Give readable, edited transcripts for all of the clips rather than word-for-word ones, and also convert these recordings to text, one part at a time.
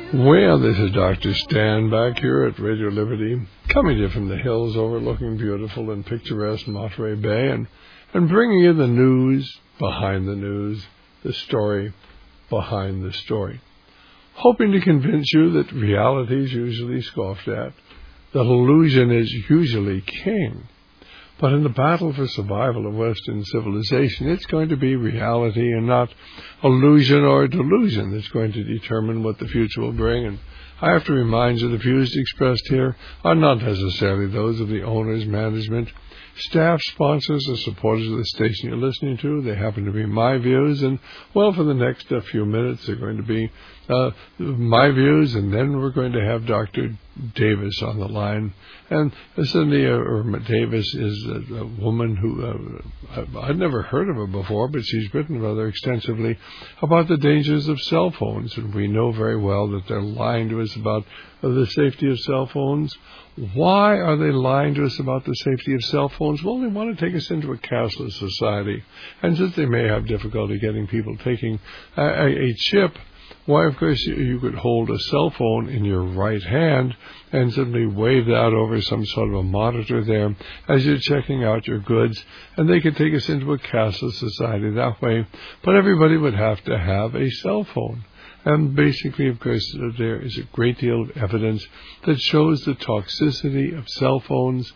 Well, this is Dr. Stan back here at Radio Liberty, coming to you from the hills overlooking beautiful and picturesque Monterey Bay, and bringing you the news behind the news, the story behind the story. Hoping to convince you that reality is usually scoffed at, that illusion is usually king. But in the battle for survival of Western civilization, it's going to be reality and not illusion or delusion that's going to determine what the future will bring. And I have to remind you the views expressed here are not necessarily those of the owners, management, staff, sponsors, or supporters of the station you're listening to. They happen to be my views. And, well, for the next few minutes, they're going to be my views, and then we're going to have Dr. Davis on the line. And Cindy Davis is a woman who I'd never heard of her before, but she's written rather extensively about the dangers of cell phones. And we know very well that they're lying to us about the safety of cell phones. Why are they lying to us about the safety of cell phones? Well, they want to take us into a cashless society. And since they may have difficulty getting people taking a chip, why, of course, you could hold a cell phone in your right hand and simply wave that over some sort of a monitor there as you're checking out your goods, and they could take us into a cashless society that way. But everybody would have to have a cell phone. And basically, of course, there is a great deal of evidence that shows the toxicity of cell phones,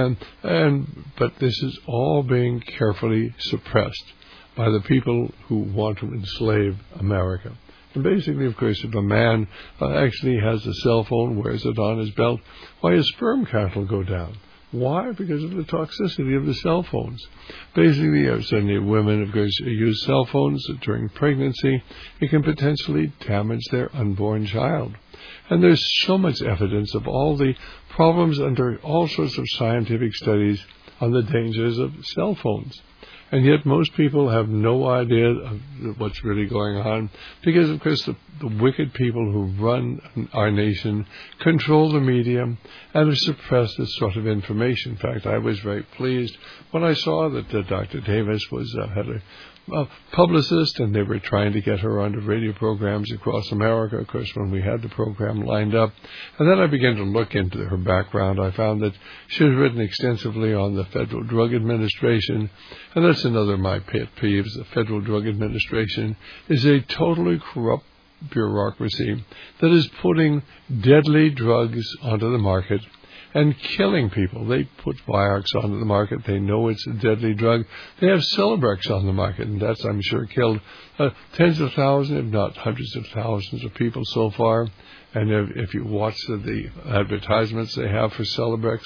but this is all being carefully suppressed by the people who want to enslave America. And basically, of course, if a man actually has a cell phone, wears it on his belt, why his sperm count will go down. Why? Because of the toxicity of the cell phones. Basically, certainly women, of course, use cell phones during pregnancy. It can potentially damage their unborn child. And there's so much evidence of all the problems under all sorts of scientific studies on the dangers of cell phones. And yet most people have no idea of what's really going on because, of course, the wicked people who run our nation control the media and have suppressed this sort of information. In fact, I was very pleased when I saw that Dr. Davis had a publicist, and they were trying to get her onto radio programs across America, of course, when we had the program lined up. And then I began to look into her background. I found that she has written extensively on the Federal Drug Administration, and that's another of my pet peeves. The Federal Drug Administration is a totally corrupt bureaucracy that is putting deadly drugs onto the market and killing people. They put Vioxx onto the market. They know it's a deadly drug. They have Celebrex on the market, and that's, I'm sure, killed tens of thousands, if not hundreds of thousands of people so far. And if you watch the advertisements they have for Celebrex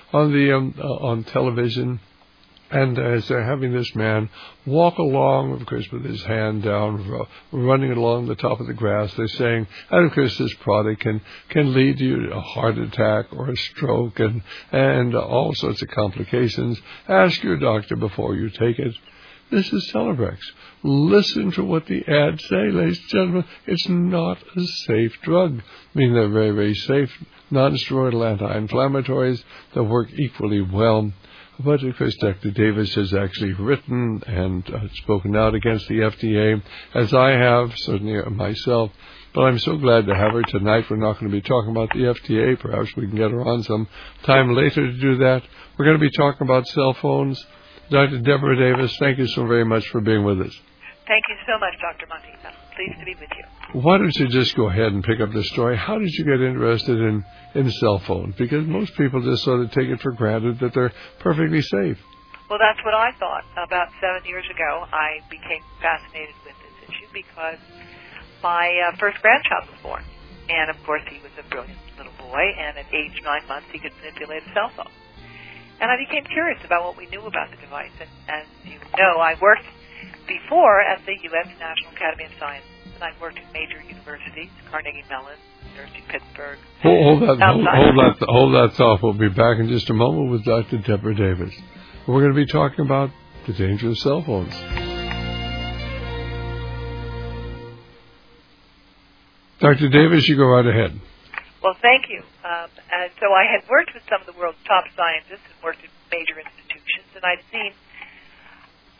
on television, and as they're having this man walk along, of course, with his hand down, running along the top of the grass, they're saying, and of course, this product can lead you to a heart attack or a stroke and all sorts of complications. Ask your doctor before you take it. This is Celebrex. Listen to what the ads say, ladies and gentlemen. It's not a safe drug. I mean, they're very, very safe, non-steroidal anti-inflammatories that work equally well. But, of course, Dr. Davis has actually written and spoken out against the FDA, as I have, certainly myself. But I'm so glad to have her tonight. We're not going to be talking about the FDA. Perhaps we can get her on some time later to do that. We're going to be talking about cell phones. Dr. Deborah Davis, thank you so very much for being with us. Thank you so much, Dr. Monty. I'm pleased to be with you. Why don't you just go ahead and pick up the story? How did you get interested in cell phones? Because most people just sort of take it for granted that they're perfectly safe. Well, that's what I thought. About 7 years ago, I became fascinated with this issue because my first grandchild was born. And, of course, he was a brilliant little boy, and at age 9 months, he could manipulate a cell phone. And I became curious about what we knew about the device. And as you know, I worked before at the U.S. National Academy of Sciences, and I've worked at major universities, Carnegie Mellon, University of Pittsburgh. Hold that thought. We'll be back in just a moment with Dr. Deborah Davis. We're going to be talking about the danger of cell phones. Dr. Davis, you go right ahead. Well, thank you. And so I had worked with some of the world's top scientists and worked at major institutions, and I'd seen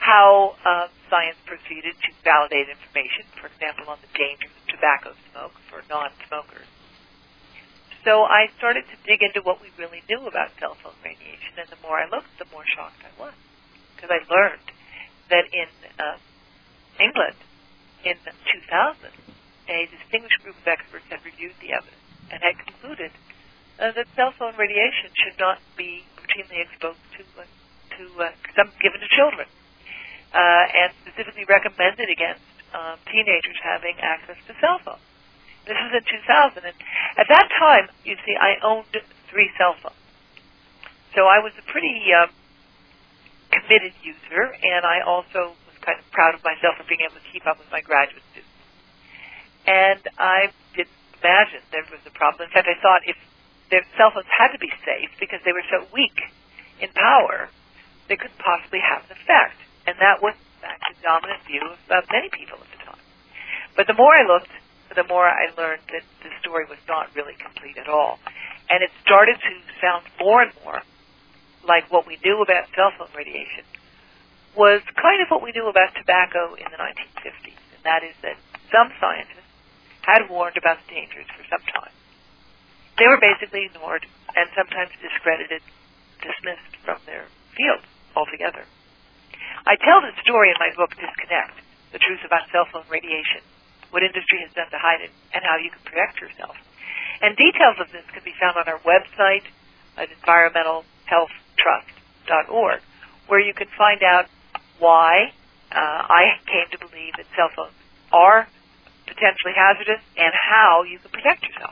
how science proceeded to validate information, for example, on the dangers of tobacco smoke for non-smokers. So I started to dig into what we really knew about cell phone radiation, and the more I looked, the more shocked I was, because I learned that in England, in 2000, a distinguished group of experts had reviewed the evidence and had concluded that cell phone radiation should not be routinely exposed to some given to children, and specifically recommended against teenagers having access to cell phones. This was in 2000, and at that time, you see, I owned 3 cell phones. So I was a pretty committed user, and I also was kind of proud of myself for being able to keep up with my graduate students. And I didn't imagine there was a problem. In fact, I thought if their cell phones had to be safe because they were so weak in power, they couldn't possibly have an effect. And that was, in fact, the dominant view of many people at the time. But the more I looked, the more I learned that the story was not really complete at all. And it started to sound more and more like what we knew about cell phone radiation was kind of what we knew about tobacco in the 1950s, and that is that some scientists had warned about the dangers for some time. They were basically ignored and sometimes discredited, dismissed from their field altogether. I tell this story in my book, Disconnect, The Truth About Cell Phone Radiation, what industry has done to hide it, and how you can protect yourself. And details of this can be found on our website at environmentalhealthtrust.org, where you can find out why I came to believe that cell phones are potentially hazardous and how you can protect yourself.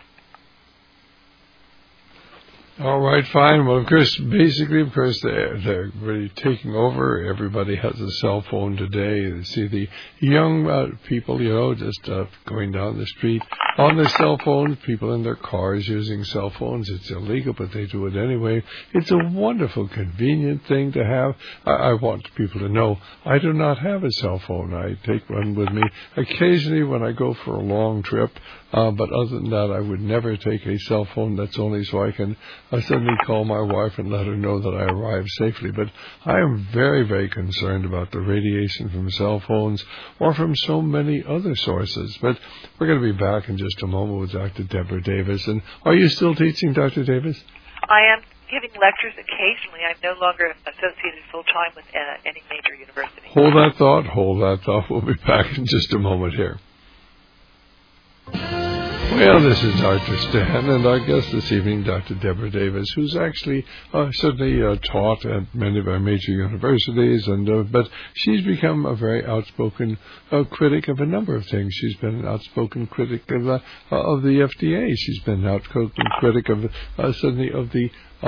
All right, fine. Well, of course, they're really taking over. Everybody has a cell phone today. You see the young people, just going down the street on their cell phones, people in their cars using cell phones. It's illegal, but they do it anyway. It's a wonderful, convenient thing to have. I want people to know I do not have a cell phone. I take one with me occasionally when I go for a long trip, but other than that, I would never take a cell phone. That's only so I can suddenly call my wife and let her know that I arrived safely. But I am very, very concerned about the radiation from cell phones or from so many other sources. But we're going to be back in just a moment with Dr. Deborah Davis. And are you still teaching, Dr. Davis? I am giving lectures occasionally. I'm no longer associated full-time with any major university. Hold that thought. We'll be back in just a moment here. Well, this is Dr. Stan, and our guest this evening, Dr. Deborah Davis, who's actually certainly taught at many of our major universities, but she's become a very outspoken critic of a number of things. She's been an outspoken critic of the FDA. She's been an outspoken critic of certainly of the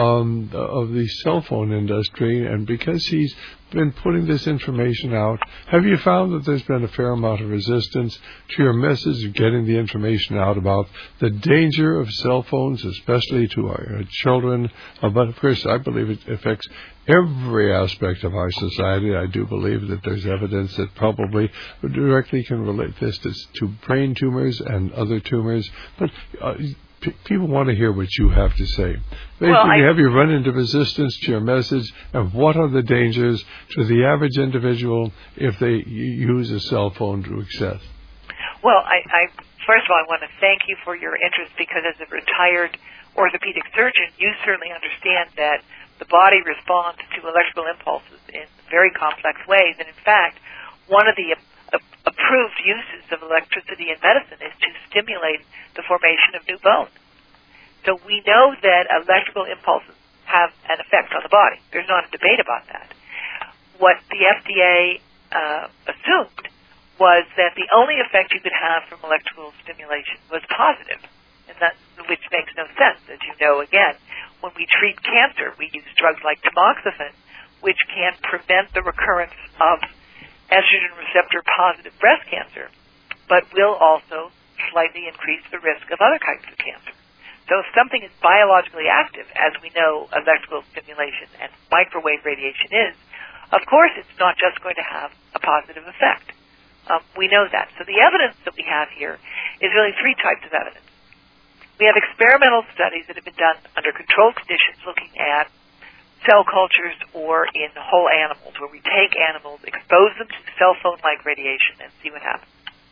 cell phone industry, and because she's been putting this information out, have you found that there's been a fair amount of resistance to your message of getting the information out about the danger of cell phones, especially to our children? But of course, I believe it affects every aspect of our society. I do believe that there's evidence that probably directly can relate this to brain tumors and other tumors, but people want to hear what you have to say. Basically, have you run into resistance to your message, and what are the dangers to the average individual if they use a cell phone to excess? Well, I first of all, I want to thank you for your interest, because as a retired orthopedic surgeon, you certainly understand that the body responds to electrical impulses in very complex ways. And in fact, one of the approved uses of electricity in medicine is to stimulate the formation of new bone. So we know that electrical impulses have an effect on the body. There's not a debate about that. What the FDA assumed was that the only effect you could have from electrical stimulation was positive, and which makes no sense. As you know, again, when we treat cancer, we use drugs like tamoxifen, which can prevent the recurrence of estrogen receptor positive breast cancer, but will also slightly increase the risk of other types of cancer. So if something is biologically active, as we know electrical stimulation and microwave radiation is, of course it's not just going to have a positive effect. We know that. So the evidence that we have here is really 3 types of evidence. We have experimental studies that have been done under controlled conditions looking at cell cultures or in whole animals, where we take animals, expose them to cell phone-like radiation, and see what happens.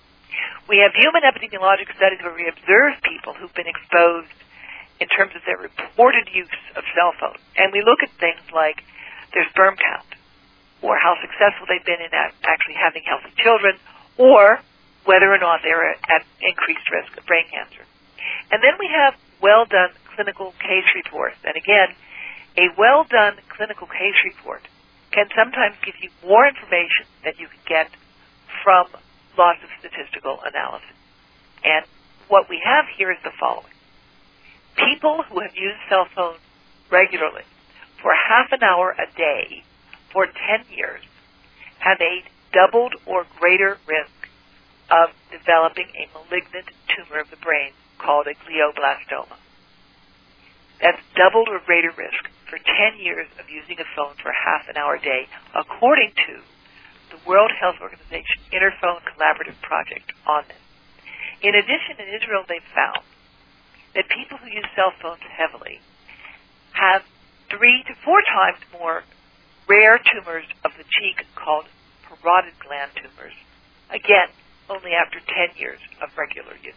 We have human epidemiologic studies where we observe people who've been exposed in terms of their reported use of cell phones. And we look at things like their sperm count, or how successful they've been in actually having healthy children, or whether or not they're at increased risk of brain cancer. And then we have well-done clinical case reports. And again, a well-done clinical case report can sometimes give you more information than you can get from lots of statistical analysis. And what we have here is the following. People who have used cell phones regularly for half an hour a day for 10 years have a doubled or greater risk of developing a malignant tumor of the brain called a glioblastoma. That's doubled or greater risk for 10 years of using a phone for half an hour a day, according to the World Health Organization Interphone Collaborative Project on this. In addition, in Israel, they've found that people who use cell phones heavily have 3 to 4 times more rare tumors of the cheek called parotid gland tumors, again, only after 10 years of regular use.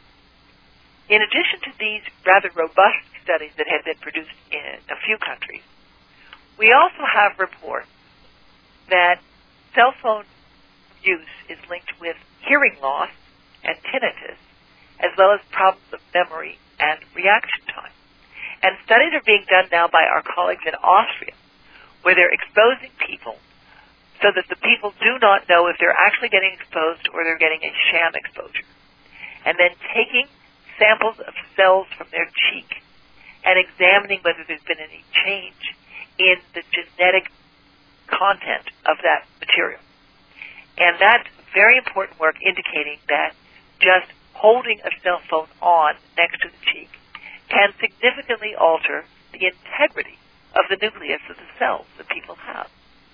In addition to these rather robust studies that have been produced in a few countries, we also have reports that cell phone use is linked with hearing loss and tinnitus, as well as problems of memory and reaction time. And studies are being done now by our colleagues in Austria, where they're exposing people so that the people do not know if they're actually getting exposed or they're getting a sham exposure. And then taking samples of cells from their cheek and examining whether there's been any change in the genetic content of that material. And that's very important work indicating that just holding a cell phone on next to the cheek can significantly alter the integrity of the nucleus of the cells that people have.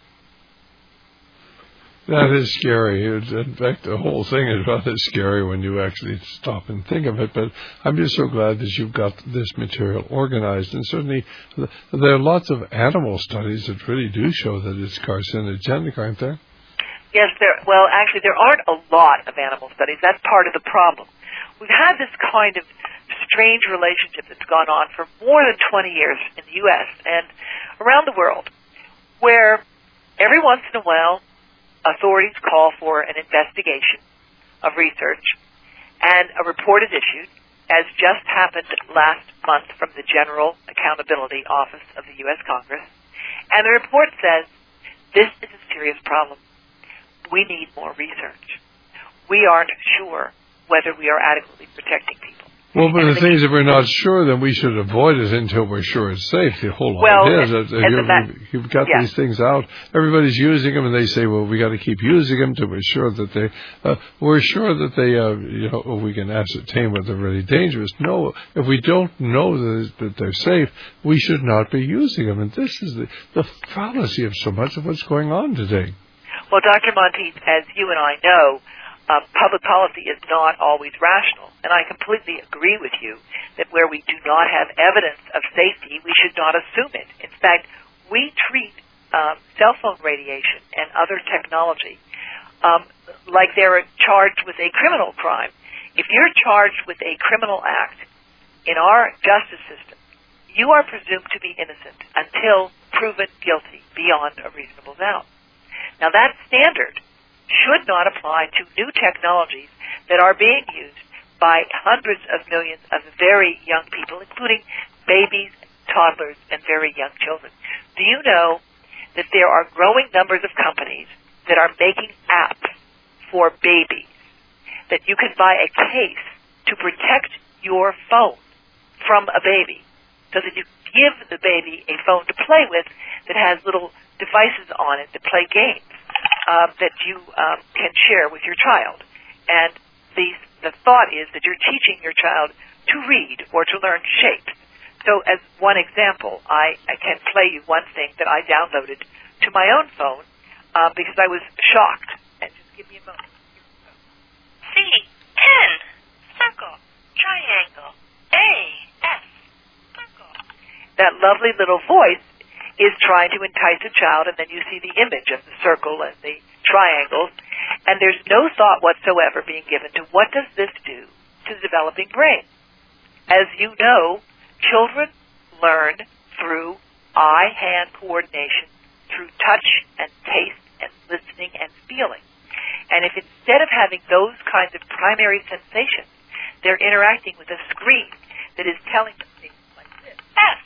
That is scary. In fact, the whole thing is rather scary when you actually stop and think of it. But I'm just so glad that you've got this material organized. And certainly there are lots of animal studies that really do show that it's carcinogenic, aren't there? Yes, well, actually, there aren't a lot of animal studies. That's part of the problem. We've had this kind of strange relationship that's gone on for more than 20 years in the U.S. and around the world, where every once in a while, authorities call for an investigation of research, and a report is issued, as just happened last month from the General Accountability Office of the U.S. Congress, and the report says, this is a serious problem. We need more research. We aren't sure whether we are adequately protecting people. Well, but the thing is, if we're not sure, then we should avoid it until we're sure it's safe. The whole idea is that you've got these things out. Everybody's using them, and they say, "Well, we got to keep using them till we're sure that we can ascertain whether they're really dangerous." No, if we don't know that they're safe, we should not be using them. And this is the fallacy of so much of what's going on today. Well, Dr. Monteith, as you and I know, public policy is not always rational, and I completely agree with you that where we do not have evidence of safety, we should not assume it. In fact, we treat cell phone radiation and other technology like they're charged with a criminal crime. If you're charged with a criminal act in our justice system, you are presumed to be innocent until proven guilty beyond a reasonable doubt. Now, that standard should not apply to new technologies that are being used by hundreds of millions of very young people, including babies, toddlers, and very young children. Do you know that there are growing numbers of companies that are making apps for babies, that you can buy a case to protect your phone from a baby, so that you give the baby a phone to play with that has little devices on it to play games that you can share with your child. And the thought is that you're teaching your child to read or to learn shapes. So as one example, I can play you one thing that I downloaded to my own phone because I was shocked. And just give me a moment. C, 10, circle, triangle, A, S, circle. That lovely little voice is trying to entice a child, and then you see the image of the circle and the triangles, and there's no thought whatsoever being given to what does this do to the developing brain. As you know, children learn through eye-hand coordination, through touch and taste and listening and feeling. And if instead of having those kinds of primary sensations, they're interacting with a screen that is telling them things like this,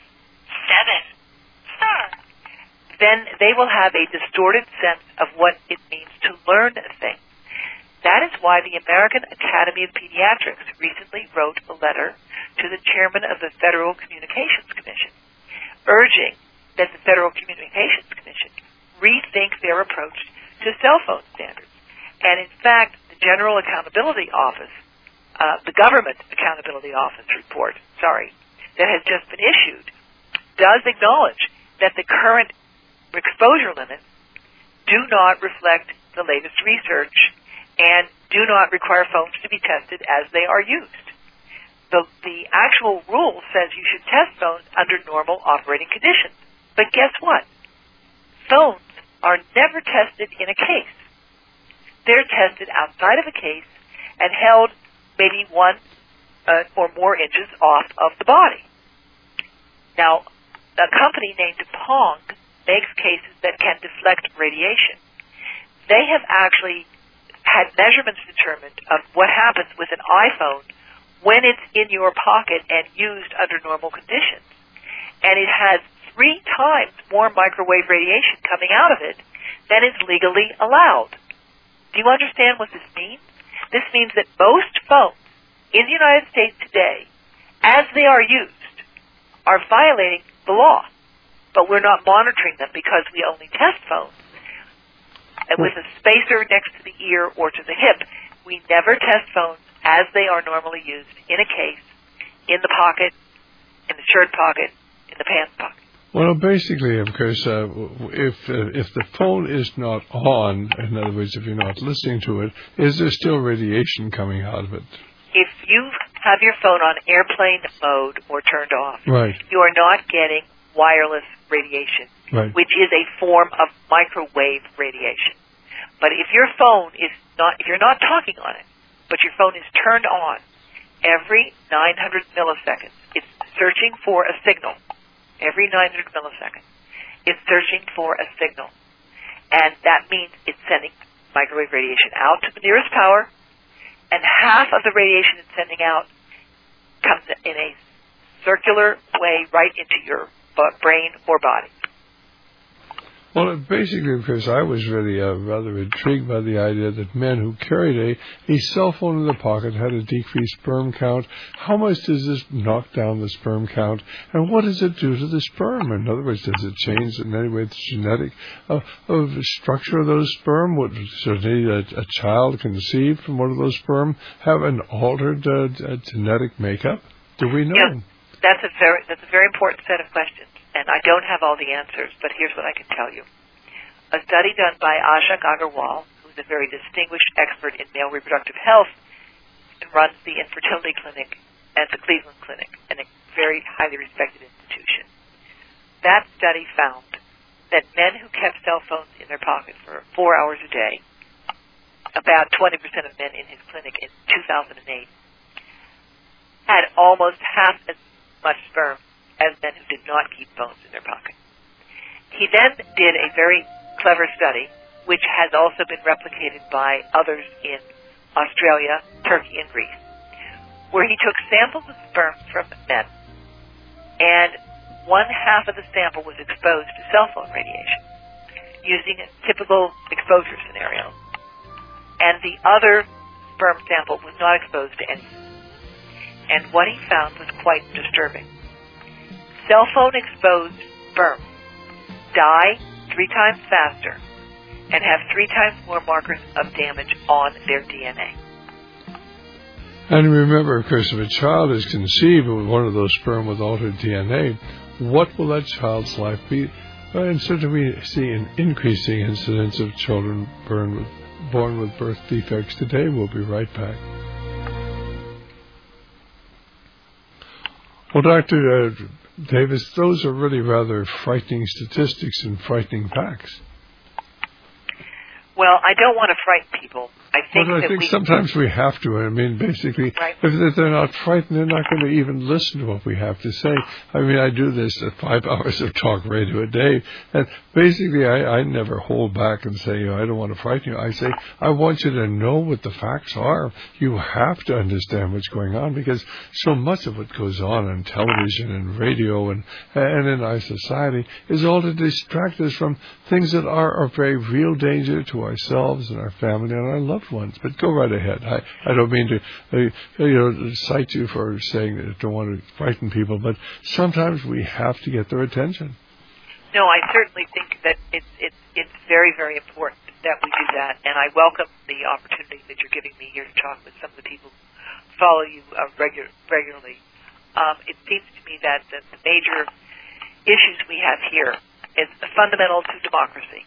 F7, star, then they will have a distorted sense of what it means to learn a thing. That is why the American Academy of Pediatrics recently wrote a letter to the chairman of the Federal Communications Commission, urging that the Federal Communications Commission rethink their approach to cell phone standards. And in fact, the General Accountability Office, the Government Accountability Office report, that has just been issued, does acknowledge that the current exposure limits do not reflect the latest research and do not require phones to be tested as they are used. The actual rule says you should test phones under normal operating conditions. But guess what? Phones are never tested in a case. They're tested outside of a case and held maybe 1 or more inches off of the body. Now, a company named Pong makes cases that can deflect radiation. They have actually had measurements determined of what happens with an iPhone when it's in your pocket and used under normal conditions. And it has 3 times more microwave radiation coming out of it than is legally allowed. Do you understand what this means? This means that most phones in the United States today, as they are used, are violating the law. But we're not monitoring them because we only test phones with a spacer next to the ear or to the hip. We never test phones as they are normally used in a case, in the pocket, in the shirt pocket, in the pants pocket. Well, basically, of course, if the phone is not on, in other words, if you're not listening to it, is there still radiation coming out of it? If you have your phone on airplane mode or turned off, right, you are not getting wireless radiation, right, which is a form of microwave radiation. But if your phone is not, if you're not talking on it, but your phone is turned on, every 900 milliseconds, it's searching for a signal. Every 900 milliseconds, it's searching for a signal. And that means it's sending microwave radiation out to the nearest power, and half of the radiation it's sending out comes in a circular way right into your brain or body. Well, basically, because I was really rather intrigued by the idea that men who carried a cell phone in their pocket had a decreased sperm count. How much does this knock down the sperm count, and what does it do to the sperm? In other words, does it change in any way the genetic of the structure of those sperm? Would certainly a child conceived from one of those sperm have an altered genetic makeup? Do we know? Yeah, that's a very important set of questions. And I don't have all the answers, but here's what I can tell you. A study done by Ashok Agarwal, who's a very distinguished expert in male reproductive health, and runs the infertility clinic at the Cleveland Clinic, and a very highly respected institution. That study found that men who kept cell phones in their pocket for 4 hours a day, about 20% of men in his clinic in 2008, had almost half as much sperm as men who did not keep phones in their pocket. He then did a very clever study, which has also been replicated by others in Australia, Turkey, and Greece, where he took samples of sperm from men, and 1/2 of the sample was exposed to cell phone radiation, using a typical exposure scenario, and the other sperm sample was not exposed to anything. And what he found was quite disturbing. Cell phone exposed sperm die 3 times faster and have 3 times more markers of damage on their DNA. And remember, of course, if a child is conceived with one of those sperm with altered DNA, what will that child's life be? And certainly we see an increasing incidence of children born with birth defects today. We'll be right back. Well, Dr. Davis, those are really rather frightening statistics and frightening facts. Well, I don't want to frighten people. I think sometimes we have to. I mean, basically, right. If they're not frightened, they're not going to even listen to what we have to say. I mean, I do this at 5 hours of talk radio a day, and basically, I never hold back and say, I don't want to frighten you. I say, I want you to know what the facts are. You have to understand what's going on, because so much of what goes on television and radio and in our society is all to distract us from things that are of very real danger to ourselves and our family and our loved ones. But go right ahead. I don't mean to cite you for saying that I don't want to frighten people, but sometimes we have to get their attention. No, I certainly think that it's very, very important that we do that, and I welcome the opportunity that you're giving me here to talk with some of the people who follow you regularly. It seems to me that the major issues we have here is fundamental to democracy.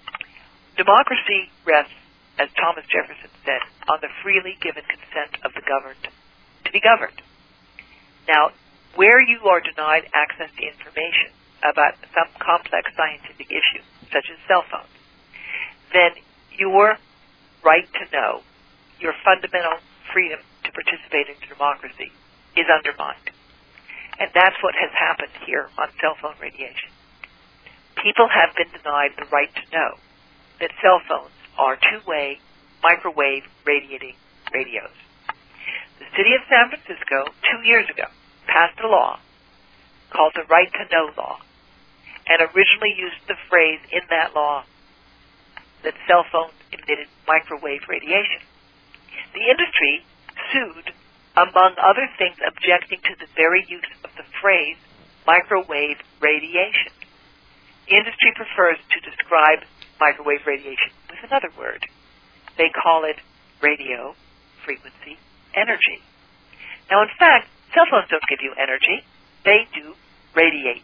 Democracy rests, as Thomas Jefferson said, on the freely given consent of the governed to be governed. Now, where you are denied access to information about some complex scientific issue, such as cell phones, then your right to know, your fundamental freedom to participate in democracy, is undermined. And that's what has happened here on cell phone radiation. People have been denied the right to know that cell phones are two-way microwave radiating radios. The city of San Francisco, 2 years ago, passed a law called the Right to Know Law, and originally used the phrase in that law that cell phones emitted microwave radiation. The industry sued, among other things, objecting to the very use of the phrase microwave radiation. The industry prefers to describe microwave radiation with another word. They call it radio frequency energy. Now, in fact, cell phones don't give you energy. They do radiate.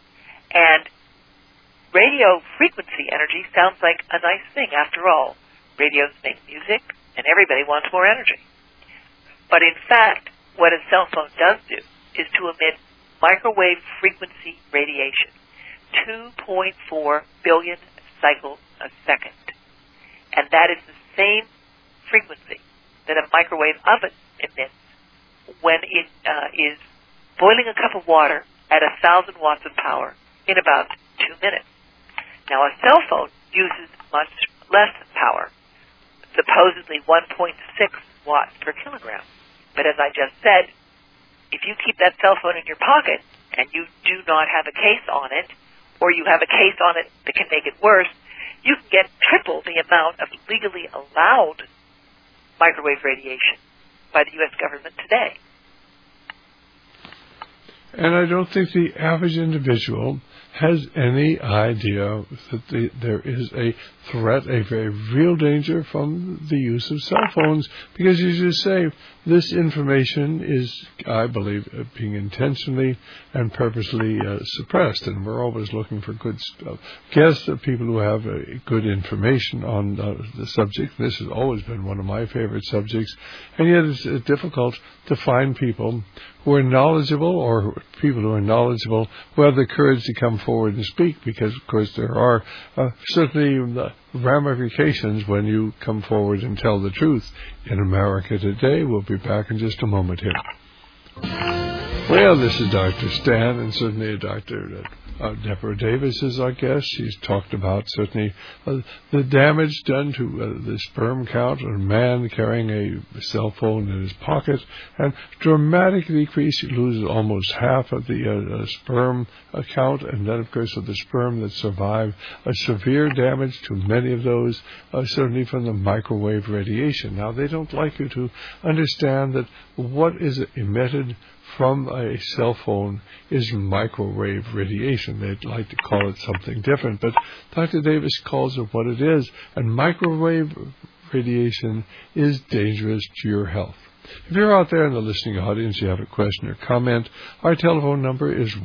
And radio frequency energy sounds like a nice thing. After all, radios make music, and everybody wants more energy. But in fact, what a cell phone does do is to emit microwave frequency radiation, 2.4 billion cycles a second. And that is the same frequency that a microwave oven emits when it is boiling a cup of water at 1,000 watts of power in about 2 minutes. Now, a cell phone uses much less power, supposedly 1.6 watts per kilogram. But as I just said, if you keep that cell phone in your pocket and you do not have a case on it, or you have a case on it that can make it worse, you can get triple the amount of legally allowed microwave radiation by the U.S. government today. And I don't think the average individual has any idea that there is a threat, a very real danger from the use of cell phones, because as you say, this information is, I believe, being intentionally and purposely suppressed, and we're always looking for good guests, people who have good information on the subject. This has always been one of my favorite subjects, and yet it's difficult to find people who are knowledgeable, or people who are knowledgeable who have the courage to come forward and speak, because, of course, there are certainly ramifications when you come forward and tell the truth in America today. We'll be back in just a moment here. Well, this is Dr. Stan, and certainly Dr. Deborah Davis is our guest. She's talked about certainly the damage done to the sperm count of a man carrying a cell phone in his pocket, and dramatic decrease. He loses almost half of the sperm count, and then, of course, of the sperm that survive, a severe damage to many of those, certainly from the microwave radiation. Now, they don't like you to understand that what is emitted from a cell phone is microwave radiation. They'd like to call it something different, but Dr. Davis calls it what it is, and microwave radiation is dangerous to your health. If you're out there in the listening audience, you have a question or comment, our telephone number is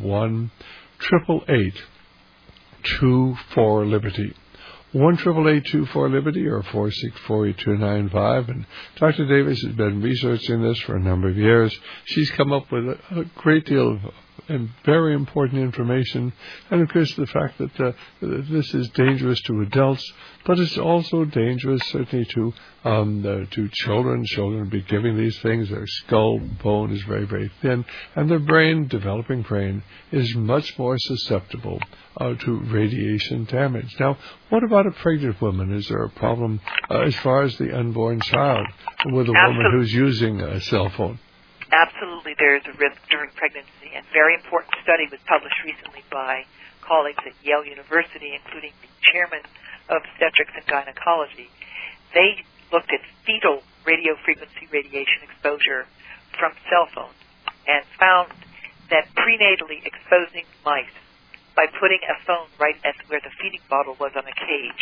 1-888-24-LIBERTY. 1-888-24-LIBERTY or 464-8295. And Dr. Davis has been researching this for a number of years. She's come up with a great deal and very important information. And of course, the fact that this is dangerous to adults, but it's also dangerous certainly to children. Children will be giving these things. Their skull bone is very, very thin, and their brain, developing brain, is much more susceptible to radiation damage. Now, what about a pregnant woman? Is there a problem as far as the unborn child with a woman who's using a cell phone? Absolutely, there is a risk during pregnancy, and a very important study was published recently by colleagues at Yale University, including the chairman of obstetrics and gynecology. They looked at fetal radio frequency radiation exposure from cell phones and found that prenatally exposing mice by putting a phone right at where the feeding bottle was on a cage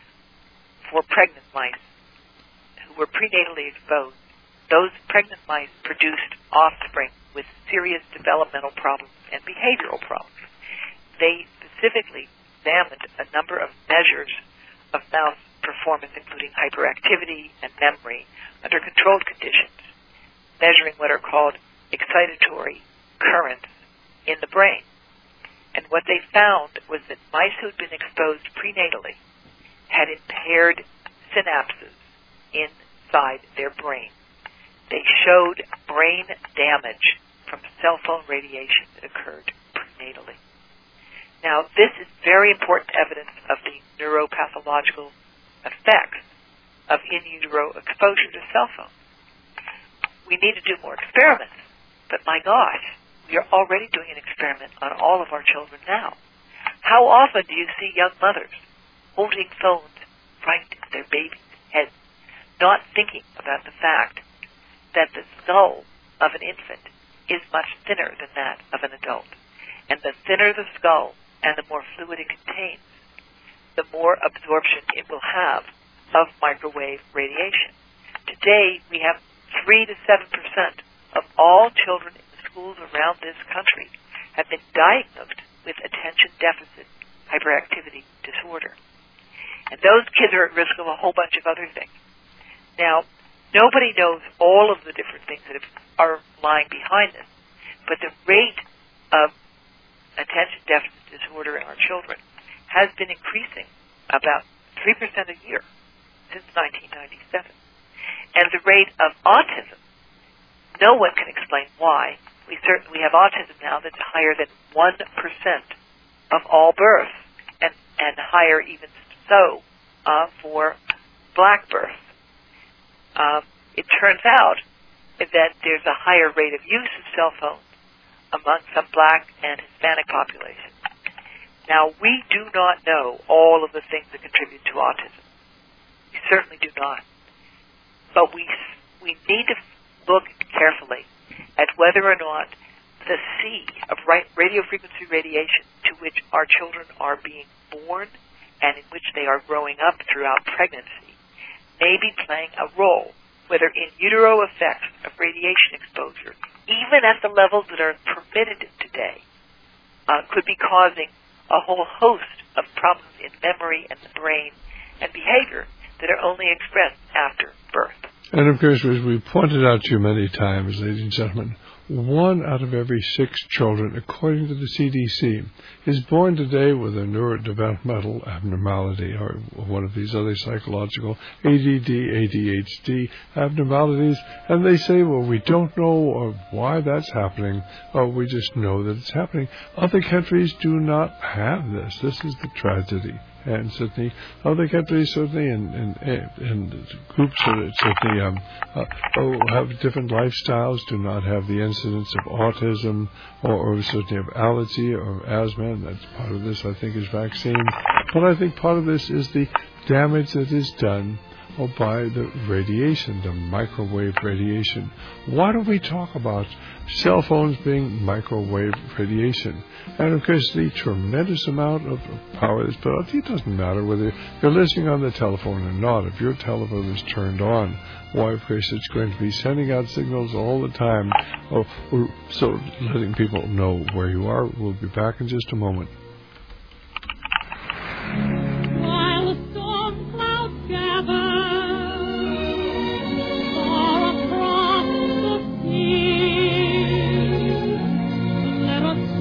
for pregnant mice who were prenatally exposed, those pregnant mice produced offspring with serious developmental problems and behavioral problems. They specifically examined a number of measures of mouse performance, including hyperactivity and memory, under controlled conditions, measuring what are called excitatory currents in the brain. And what they found was that mice who had been exposed prenatally had impaired synapses inside their brain. They showed brain damage from cell phone radiation that occurred prenatally. Now, this is very important evidence of the neuropathological effects of in utero exposure to cell phones. We need to do more experiments, but my gosh, we are already doing an experiment on all of our children now. How often do you see young mothers holding phones right at their baby's head, not thinking about the fact that the skull of an infant is much thinner than that of an adult. And the thinner the skull and the more fluid it contains, the more absorption it will have of microwave radiation. Today, we have 3 to 7% of all children in the schools around this country have been diagnosed with attention deficit hyperactivity disorder. And those kids are at risk of a whole bunch of other things. Now, nobody knows all of the different things that are lying behind this, but the rate of attention deficit disorder in our children has been increasing about 3% a year since 1997. And the rate of autism, no one can explain why. We have autism now that's higher than 1% of all births, and higher even so for black births. It turns out that there's a higher rate of use of cell phones among some black and Hispanic populations. Now, we do not know all of the things that contribute to autism. We certainly do not. But we need to look carefully at whether or not the sea of radio frequency radiation to which our children are being born and in which they are growing up throughout pregnancy may be playing a role, whether in utero effects of radiation exposure, even at the levels that are permitted today, could be causing a whole host of problems in memory and the brain and behavior that are only expressed after birth. And of course, as we pointed out to you many times, ladies and gentlemen, 1 out of every 6 children, according to the CDC, is born today with a neurodevelopmental abnormality or one of these other psychological ADD, ADHD abnormalities. And they say, well, we don't know why that's happening, or we just know that it's happening. Other countries do not have this. This is the tragedy. And certainly other countries, certainly in groups that certainly have different lifestyles, do not have the incidence of autism or certainly of allergy or asthma. And that's part of this, I think, is vaccine. But I think part of this is the damage that is done by the radiation, the microwave radiation. Why don't we talk about cell phones being microwave radiation? And of course, the tremendous amount of power that's put out. It doesn't matter whether you're listening on the telephone or not. If your telephone is turned on, why, of course, it's going to be sending out signals all the time. So letting people know where you are. We'll be back in just a moment. Let us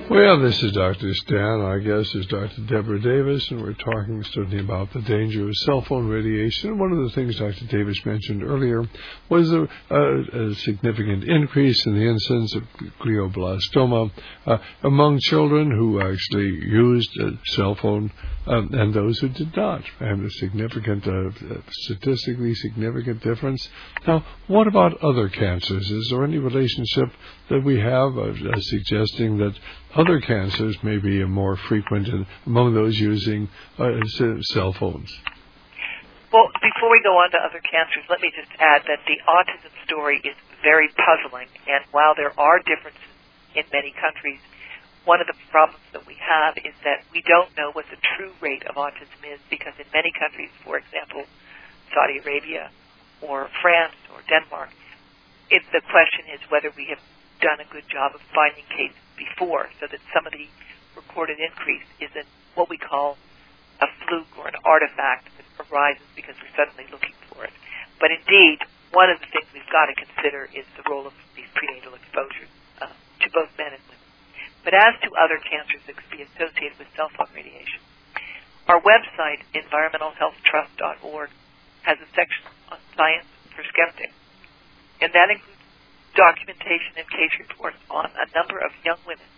Well, this is Dr. Stan. Our guest is Dr. Deborah Davis, and we're talking certainly about the danger of cell phone radiation. One of the things Dr. Davis mentioned earlier was a significant increase in the incidence of glioblastoma among children who actually used a cell phone and those who did not, and a significant, statistically significant difference. Now, what about other cancers? Is there any relationship that we have suggesting that other cancers may be more frequent among those using cell phones? Well, before we go on to other cancers, let me just add that the autism story is very puzzling, and while there are differences in many countries, one of the problems that we have is that we don't know what the true rate of autism is, because in many countries, for example, Saudi Arabia or France or Denmark, the question is whether we have done a good job of finding cases before, so that some of the recorded increase isn't what we call a fluke or an artifact that arises because we're suddenly looking for it. But indeed, one of the things we've got to consider is the role of these prenatal exposures to both men and women. But as to other cancers that could be associated with cell phone radiation, our website, environmentalhealthtrust.org, has a section on science for skeptics, and that includes documentation and case reports on a number of young women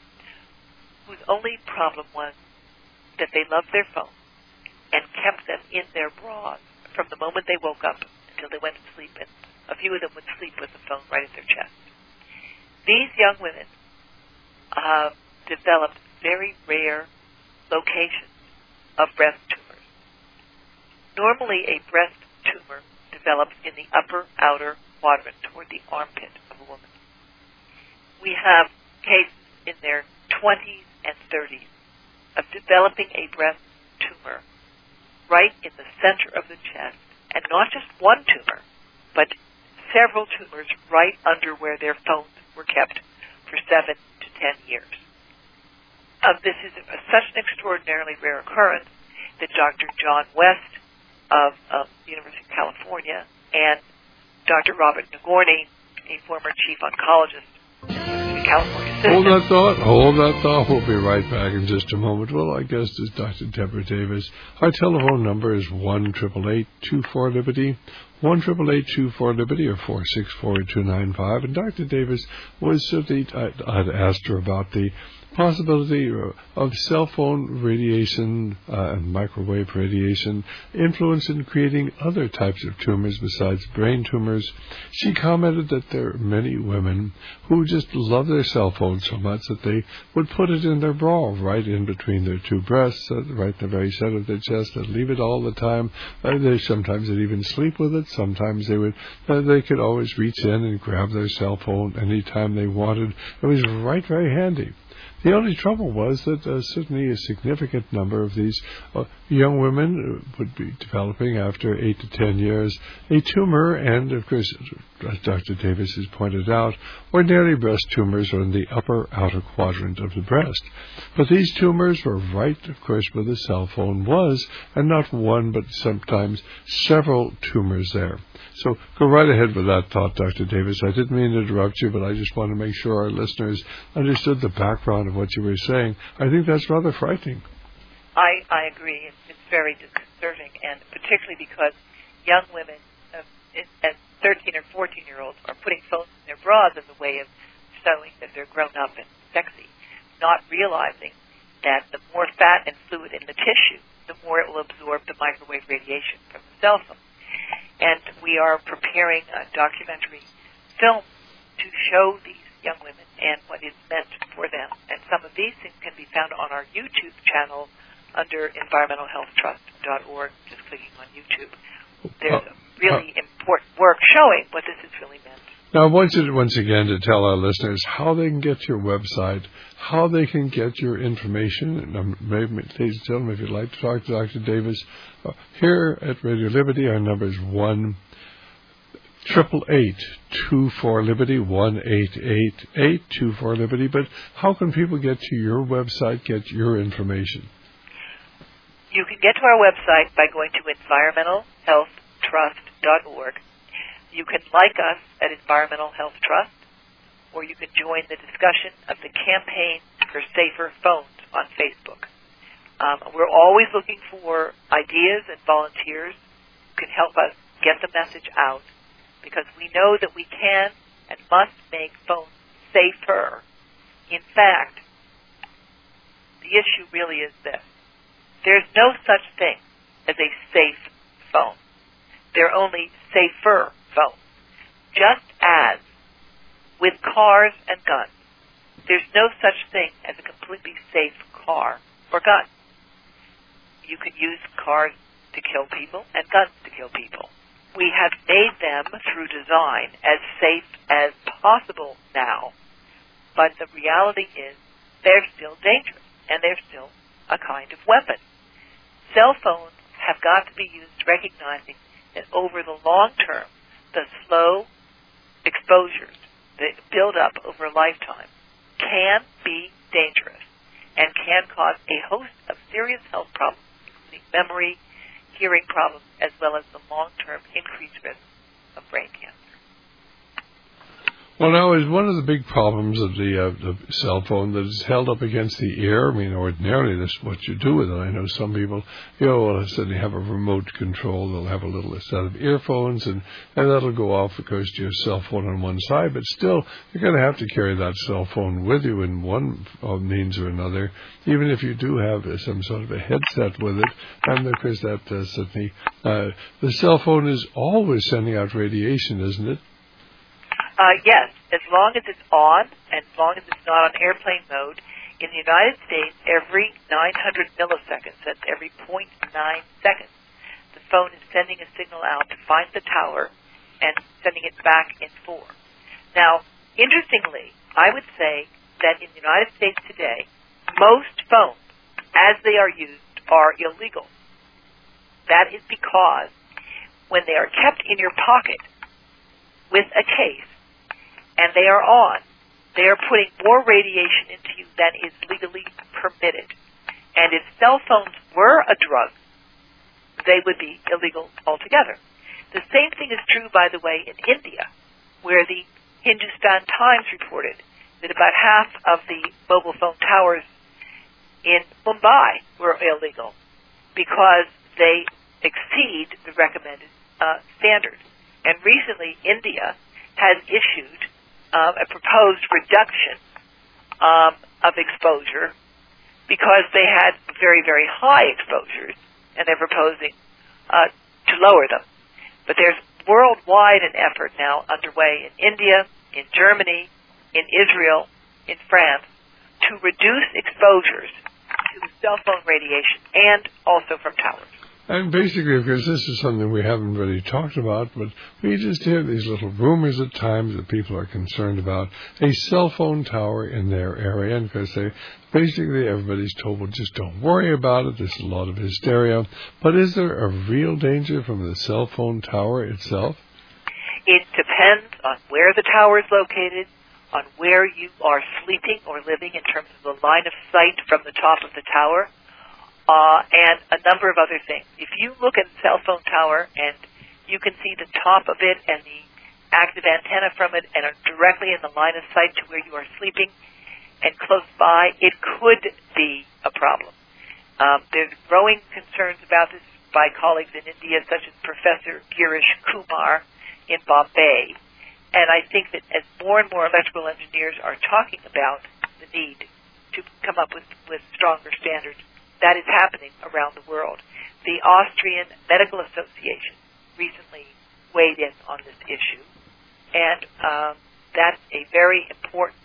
whose only problem was that they loved their phone and kept them in their bras from the moment they woke up until they went to sleep, and a few of them would sleep with the phone right at their chest. These young women developed very rare locations of breast tumors. Normally, a breast tumor develops in the upper outer quadrant toward the armpit of a woman. We have cases in their 20s and 30s of developing a breast tumor right in the center of the chest, and not just one tumor, but several tumors right under where their phones were kept for 7 to 10 years. This is such an extraordinarily rare occurrence that Dr. John West of the University of California and Dr. Robert Nagorny, a former chief oncologist in California System. Hold that thought. We'll be right back in just a moment. Well, our guest is Dr. Deborah Davis. Our telephone number is 1-888-24-LIBERTY, 1-888-24-LIBERTY, or 464-8295. And Dr. Davis was certainly, I'd asked her about the possibility of cell phone radiation and microwave radiation influence in creating other types of tumors besides brain tumors. She commented that there are many women who just love their cell phone so much that they would put it in their bra right in between their two breasts, right in the very center of their chest. They'd leave it all the time. Sometimes they'd even sleep with it. Sometimes they could always reach in and grab their cell phone anytime they wanted. It was very handy. The only trouble was that certainly a significant number of these young women would be developing after 8 to 10 years a tumor, and of course, as Dr. Davis has pointed out, ordinarily breast tumors are in the upper outer quadrant of the breast. But these tumors were right, of course, where the cell phone was, and not one, but sometimes several tumors there. So go right ahead with that thought, Dr. Davis. I didn't mean to interrupt you, but I just want to make sure our listeners understood the background of what you were saying. I think that's rather frightening. I agree. It's very disconcerting, and particularly because young women, as 13 or 14-year-olds, are putting phones in their bras as a way of showing that they're grown up and sexy, not realizing that the more fat and fluid in the tissue, the more it will absorb the microwave radiation from the cell phone. And we are preparing a documentary film to show these young women and what is meant for them. And some of these things can be found on our YouTube channel under environmentalhealthtrust.org, just clicking on YouTube. There's a really important work showing what this is really meant. Now, I want you once again to tell our listeners how they can get to your website, how they can get your information. And maybe, ladies and gentlemen, if you'd like to talk to Dr. Davis, here at Radio Liberty, our number is 1-888-24-LIBERTY, 1-888-24-LIBERTY. But how can people get to your website, get your information? You can get to our website by going to environmentalhealthtrust.org. You can like us at Environmental Health Trust, or you can join the discussion of the campaign for safer phones on Facebook. We're always looking for ideas and volunteers who can help us get the message out, because we know that we can and must make phones safer. In fact, the issue really is this. There's no such thing as a safe phone. There are only safer phones. Just as with cars and guns, there's no such thing as a completely safe car or gun. You can use cars to kill people and guns to kill people. We have made them, through design, as safe as possible now, but the reality is they're still dangerous, and they're still a kind of weapon. Cell phones have got to be used recognizing that over the long term, the slow exposures that build up over a lifetime can be dangerous and can cause a host of serious health problems, including memory, hearing problems, as well as the long-term increased risk of brain cancer. Well, now, is one of the big problems of the cell phone that it's held up against the ear? I mean, ordinarily, that's what you do with it. I know some people, well, they have a remote control. They'll have a little set of earphones, and that'll go off, of course, to your cell phone on one side. But still, you're going to have to carry that cell phone with you in one means or another, even if you do have some sort of a headset with it. And, of course, that certainly, the cell phone is always sending out radiation, isn't it? Yes, as long as it's on and as long as it's not on airplane mode. In the United States, every 900 milliseconds, that's every 0.9 seconds, the phone is sending a signal out to find the tower and sending it back in form. Now, interestingly, I would say that in the United States today, most phones, as they are used, are illegal. That is because when they are kept in your pocket with a case, and they are on, they are putting more radiation into you than is legally permitted. And if cell phones were a drug, they would be illegal altogether. The same thing is true, by the way, in India, where the Hindustan Times reported that about half of the mobile phone towers in Mumbai were illegal because they exceed the recommended standards. And recently, India has issued a proposed reduction of exposure because they had very, very high exposures, and they're proposing to lower them. But there's worldwide an effort now underway in India, in Germany, in Israel, in France, to reduce exposures to cell phone radiation and also from towers. And basically, because this is something we haven't really talked about, but we just hear these little rumors at times that people are concerned about a cell phone tower in their area, and because basically everybody's told, well, just don't worry about it. There's a lot of hysteria. But is there a real danger from the cell phone tower itself? It depends on where the tower is located, on where you are sleeping or living in terms of the line of sight from the top of the tower, and a number of other things. If you look at a cell phone tower and you can see the top of it and the active antenna from it and are directly in the line of sight to where you are sleeping and close by, it could be a problem. There's growing concerns about this by colleagues in India, such as Professor Girish Kumar in Bombay. And I think that as more and more electrical engineers are talking about the need to come up with stronger standards, that is happening around the world. The Austrian Medical Association recently weighed in on this issue, and that's a very important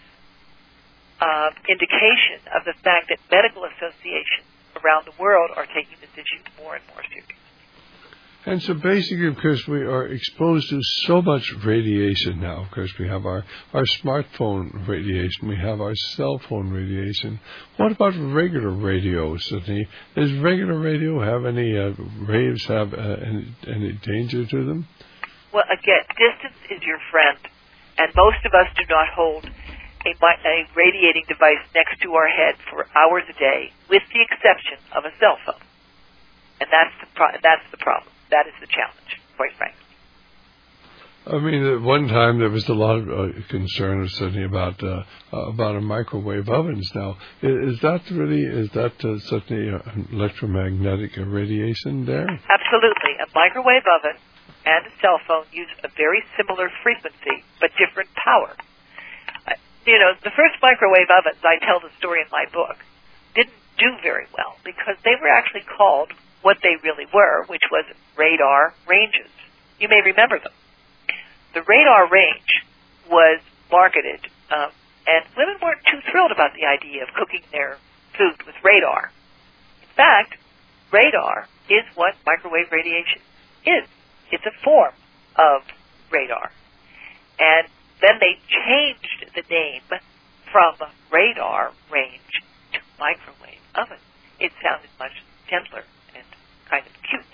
indication of the fact that medical associations around the world are taking this issue more and more seriously. And so basically, of course, we are exposed to so much radiation now. Of course, we have our smartphone radiation. We have our cell phone radiation. What about regular radio, Sydney? Does regular radio have any waves have any danger to them? Well, again, distance is your friend. And most of us do not hold a radiating device next to our head for hours a day, with the exception of a cell phone. And that's the problem. That is the challenge, quite frankly. I mean, at one time there was a lot of concern, certainly about microwave ovens. Now, is that certainly electromagnetic radiation there? Absolutely. A microwave oven and a cell phone use a very similar frequency but different power. The first microwave ovens, I tell the story in my book, didn't do very well because they were actually called what they really were, which was radar ranges. You may remember them. The radar range was marketed, and women weren't too thrilled about the idea of cooking their food with radar. In fact, radar is what microwave radiation is. It's a form of radar. And then they changed the name from radar range to microwave oven. It sounded much gentler and kind of cute.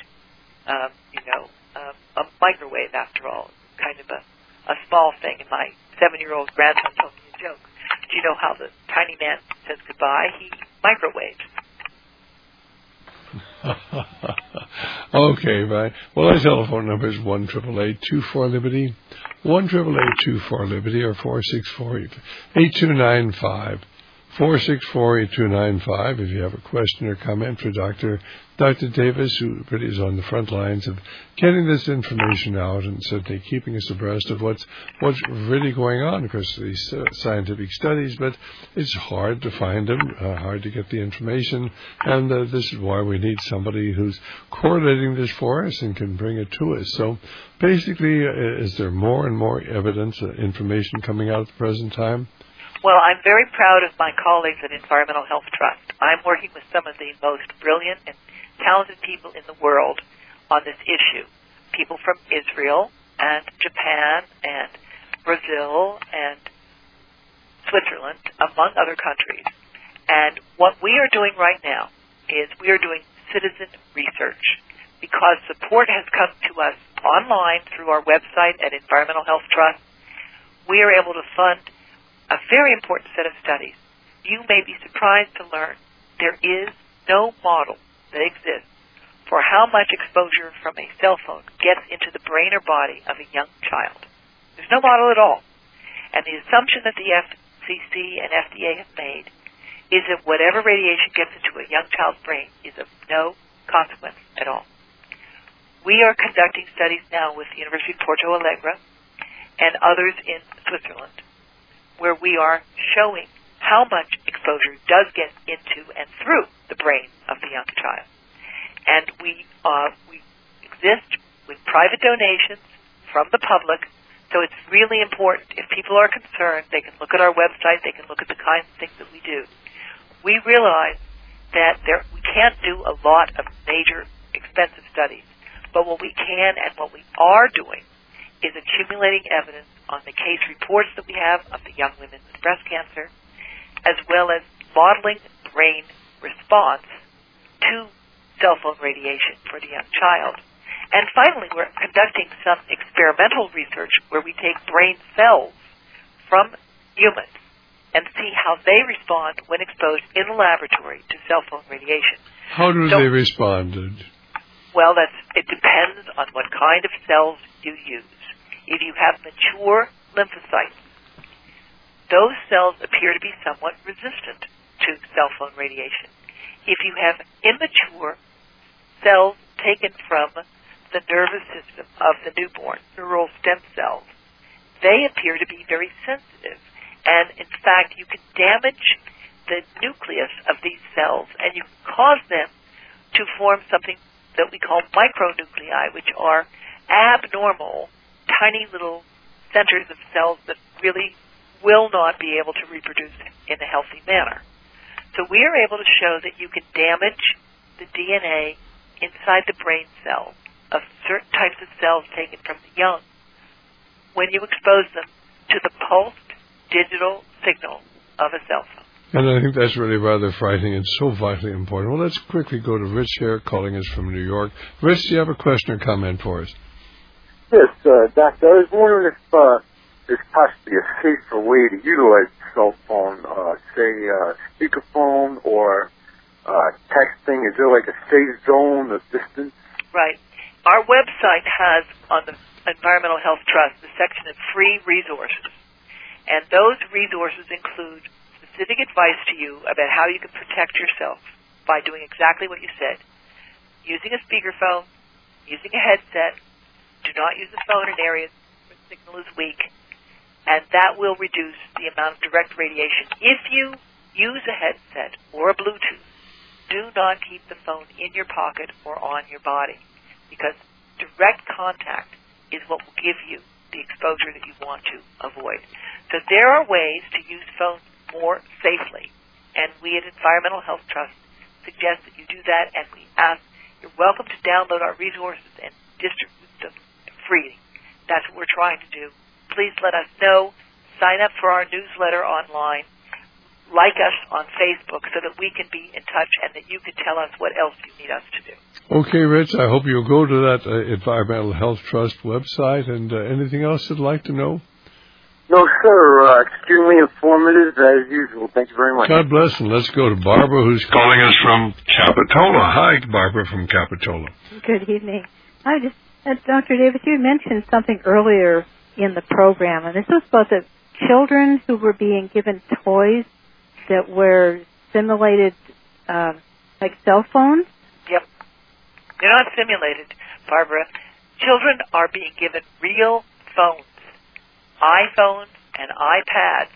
A microwave, after all, kind of a small thing. And my 7-year-old grandson told me a joke. Do you know how the tiny man says goodbye? He microwaves. Okay, right. Well, our telephone number is 1-888-24-LIBERTY, 1-888-24-LIBERTY, or 464-8295. 464-8295 if you have a question or comment for Dr. Davis, who really is on the front lines of getting this information out and certainly keeping us abreast of what's really going on, because of these scientific studies, but it's hard to find them, hard to get the information, and this is why we need somebody who's correlating this for us and can bring it to us. So basically, is there more and more evidence, information coming out at the present time? Well, I'm very proud of my colleagues at Environmental Health Trust. I'm working with some of the most brilliant and talented people in the world on this issue. People from Israel and Japan and Brazil and Switzerland, among other countries. And what we are doing right now is we are doing citizen research, because support has come to us online through our website at Environmental Health Trust. We are able to fund a very important set of studies. You may be surprised to learn there is no model that exists for how much exposure from a cell phone gets into the brain or body of a young child. There's no model at all. And the assumption that the FCC and FDA have made is that whatever radiation gets into a young child's brain is of no consequence at all. We are conducting studies now with the University of Porto Alegre and others in Switzerland, where we are showing how much exposure does get into and through the brain of the young child. And we exist with private donations from the public, so it's really important. If people are concerned, they can look at our website, they can look at the kinds of things that we do. We realize that we can't do a lot of major, expensive studies, but what we can and what we are doing is accumulating evidence on the case reports that we have of the young women with breast cancer, as well as modeling brain response to cell phone radiation for the young child. And finally, we're conducting some experimental research where we take brain cells from humans and see how they respond when exposed in the laboratory to cell phone radiation. How do they respond? Well, it depends on what kind of cells you use. If you have mature lymphocytes, those cells appear to be somewhat resistant to cell phone radiation. If you have immature cells taken from the nervous system of the newborn, neural stem cells, they appear to be very sensitive. And in fact, you can damage the nucleus of these cells, and you can cause them to form something that we call micronuclei, which are abnormal, tiny little centers of cells that really will not be able to reproduce in a healthy manner. So we are able to show that you can damage the DNA inside the brain cells of certain types of cells taken from the young when you expose them to the pulsed digital signal of a cell phone. And I think that's really rather frightening and so vitally important. Well, let's quickly go to Rich here, calling us from New York. Rich, do you have a question or comment for us? Yes, Doctor, I was wondering if there's possibly a safer way to utilize the cell phone, say speakerphone or texting. Is there like a safe zone of distance? Right. Our website has on the Environmental Health Trust the section of free resources. And those resources include specific advice to you about how you can protect yourself by doing exactly what you said. Using a speakerphone, using a headset, do not use the phone in areas where the signal is weak, and that will reduce the amount of direct radiation. If you use a headset or a Bluetooth, do not keep the phone in your pocket or on your body, because direct contact is what will give you the exposure that you want to avoid. So there are ways to use phones more safely, and we at Environmental Health Trust suggest that you do that, and we ask you're welcome to download our resources and distribute them freely. That's what we're trying to do. Please let us know. Sign up for our newsletter online. Like us on Facebook so that we can be in touch and that you can tell us what else you need us to do. Okay, Rich, I hope you'll go to that Environmental Health Trust website. And anything else you'd like to know? No, sir. Extremely informative as usual. Thank you very much. God bless, and let's go to Barbara, who's calling us from Capitola. Hi, Barbara from Capitola. Good evening. I just, Dr. Davis, you mentioned something earlier in the program, and this was about the children who were being given toys that were simulated, like cell phones? Yep. They're not simulated, Barbara. Children are being given real phones, iPhones and iPads,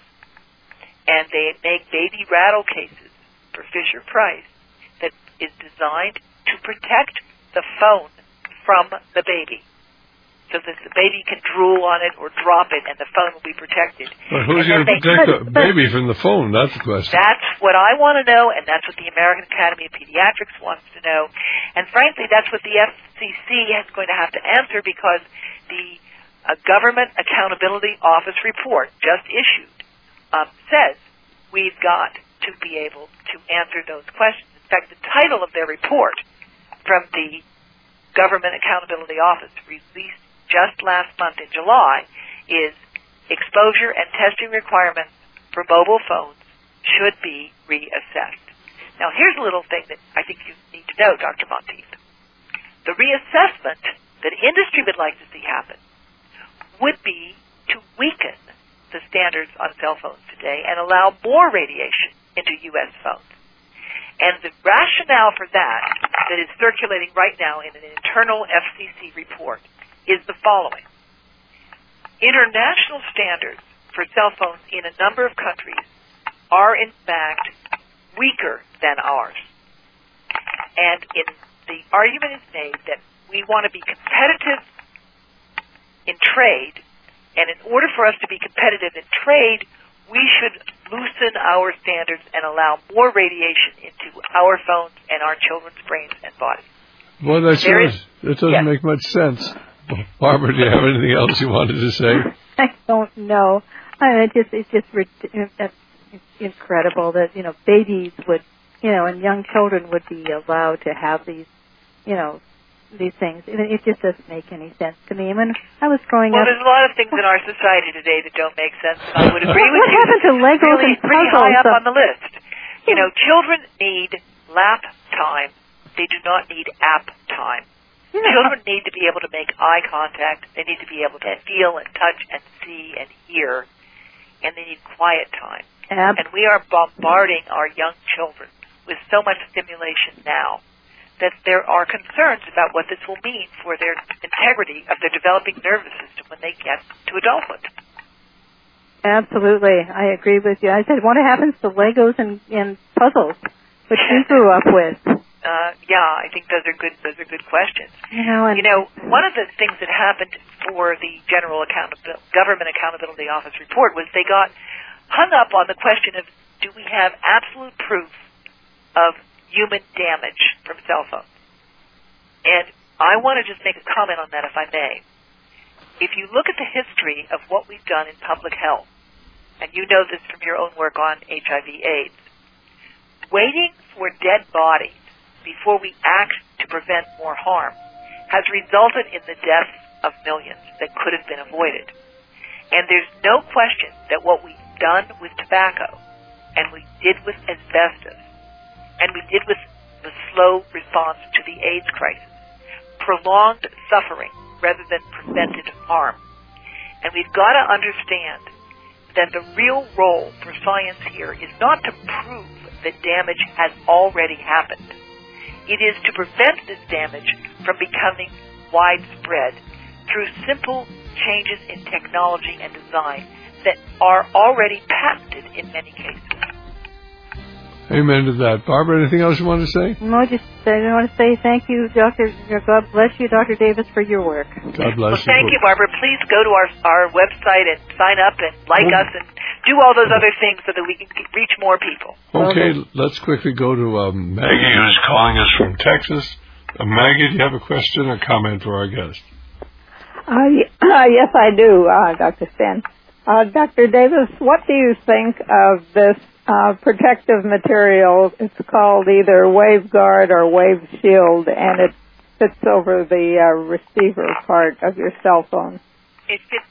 and they make baby rattle cases for Fisher-Price that is designed to protect the phone from the baby, so that the baby can drool on it or drop it and the phone will be protected. But who's going to protect the baby from the phone? That's the question. That's what I want to know, and that's what the American Academy of Pediatrics wants to know. And frankly, that's what the FCC is going to have to answer, because the Government Accountability Office report just issued says we've got to be able to answer those questions. In fact, the title of their report from the Government Accountability Office, released just last month in July, is exposure and testing requirements for mobile phones should be reassessed. Now, here's a little thing that I think you need to know, Dr. Monteith. The reassessment that industry would like to see happen would be to weaken the standards on cell phones today and allow more radiation into U.S. phones. And the rationale for that is circulating right now in an internal FCC report is the following. International standards for cell phones in a number of countries are, in fact, weaker than ours. And the argument is made that we want to be competitive in trade, and in order for us to be competitive in trade, we should loosen our standards and allow more radiation into our phones and our children's brains and bodies. Well, that doesn't make much sense. Barbara, do you have anything else you wanted to say? I don't know. It's just incredible that, babies would, and young children would be allowed to have these, these things. It just doesn't make any sense to me. When I was growing up... Well, there's a lot of things in our society today that don't make sense. I would agree with you. What happened to Legos and puzzles? Pretty high up on the list. Children need lap time. They do not need app time. Yeah. Children need to be able to make eye contact. They need to be able to feel and touch and see and hear. And they need quiet time. And we are bombarding our young children with so much stimulation now that there are concerns about what this will mean for their integrity of their developing nervous system when they get to adulthood. Absolutely. I agree with you. I said, what happens to Legos and puzzles, which we grew up with? I think those are good questions. One of the things that happened for the Government Accountability Office report was they got hung up on the question of, do we have absolute proof of human damage from cell phones? And I want to just make a comment on that, if I may. If you look at the history of what we've done in public health, and you know this from your own work on HIV/AIDS, waiting for dead bodies before we act to prevent more harm has resulted in the deaths of millions that could have been avoided. And there's no question that what we've done with tobacco, and we did with asbestos, and we did with the slow response to the AIDS crisis, prolonged suffering rather than prevented harm. And we've got to understand that the real role for science here is not to prove that damage has already happened. It is to prevent this damage from becoming widespread through simple changes in technology and design that are already patented in many cases. Amen to that. Barbara, anything else you want to say? No, just I want to say thank you, Dr. God bless you, Dr. Davis, for your work. God bless you. Thank you, Barbara. Please go to our website and sign up and like us and do all those other things so that we can reach more people. Okay, let's quickly go to Maggie, who's calling us from Texas. Maggie, do you have a question or comment for our guest? Yes, I do, Dr. Stan. Dr. Davis, what do you think of this protective material? It's called either WaveGuard or WaveShield, and it sits over the receiver part of your cell phone. It fits.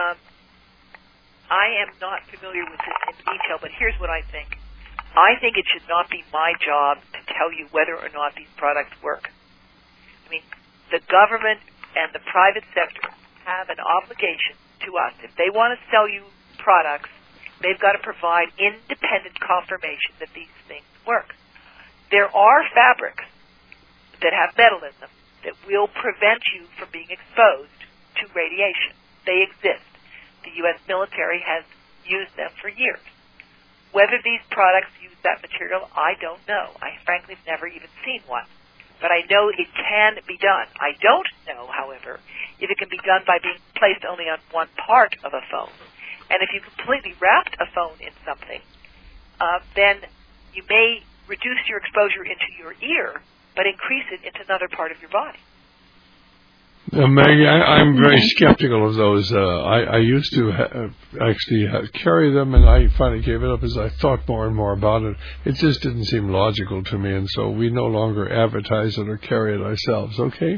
I am not familiar with this in detail, but here's what I think. I think it should not be my job to tell you whether or not these products work. I mean, the government and the private sector have an obligation to us. If they want to sell you products, they've got to provide independent confirmation that these things work. There are fabrics that have metal in them that will prevent you from being exposed to radiation. They exist. The U.S. military has used them for years. Whether these products use that material, I don't know. I frankly have never even seen one. But I know it can be done. I don't know, however, if it can be done by being placed only on one part of a phone. And if you completely wrapped a phone in something, then you may reduce your exposure into your ear, but increase it into another part of your body. Maggie, I'm very skeptical of those. I used to actually carry them, and I finally gave it up as I thought more and more about it. It just didn't seem logical to me, and so we no longer advertise it or carry it ourselves, okay?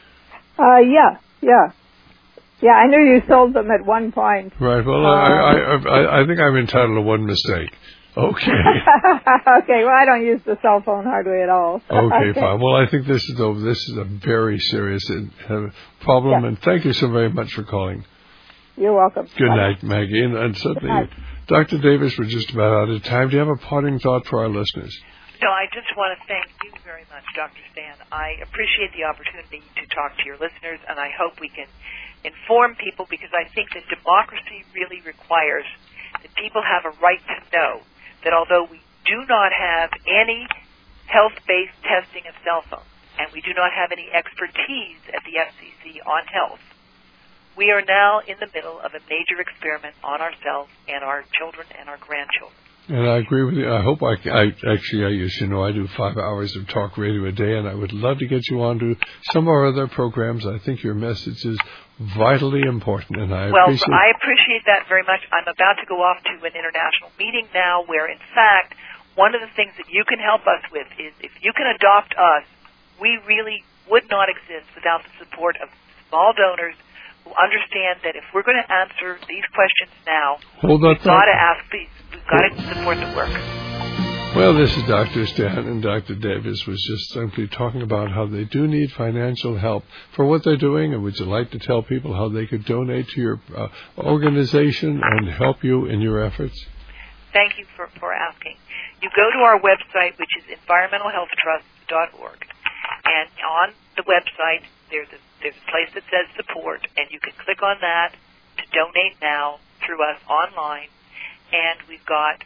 Yeah, I knew you sold them at one point. Right, well, I think I'm entitled to one mistake. Okay. Okay, well, I don't use the cell phone hardly at all. Okay, fine. Well, I think this is a very serious problem, and thank you so very much for calling. You're welcome. Good night, Maggie. And certainly, Dr. Davis, we're just about out of time. Do you have a parting thought for our listeners? No, I just want to thank you very much, Dr. Stan. I appreciate the opportunity to talk to your listeners, and I hope we can inform people, because I think that democracy really requires that people have a right to know that although we do not have any health-based testing of cell phones, and we do not have any expertise at the FCC on health, we are now in the middle of a major experiment on ourselves and our children and our grandchildren. And I agree with you. I hope I used to know I do 5 hours of talk radio a day, and I would love to get you on to some of our other programs. I think your message is vitally important, and I appreciate that very much. I'm about to go off to an international meeting now where, in fact, one of the things that you can help us with is if you can adopt us, we really would not exist without the support of small donors who understand that if we're going to answer these questions now, we've got to ask these. We've got to support the work. Well, this is Dr. Stan, and Dr. Davis was just simply talking about how they do need financial help for what they're doing, and would you like to tell people how they could donate to your organization and help you in your efforts? Thank you for asking. You go to our website, which is environmentalhealthtrust.org, and on the website there's a place that says support, and you can click on that to donate now through us online. And we've got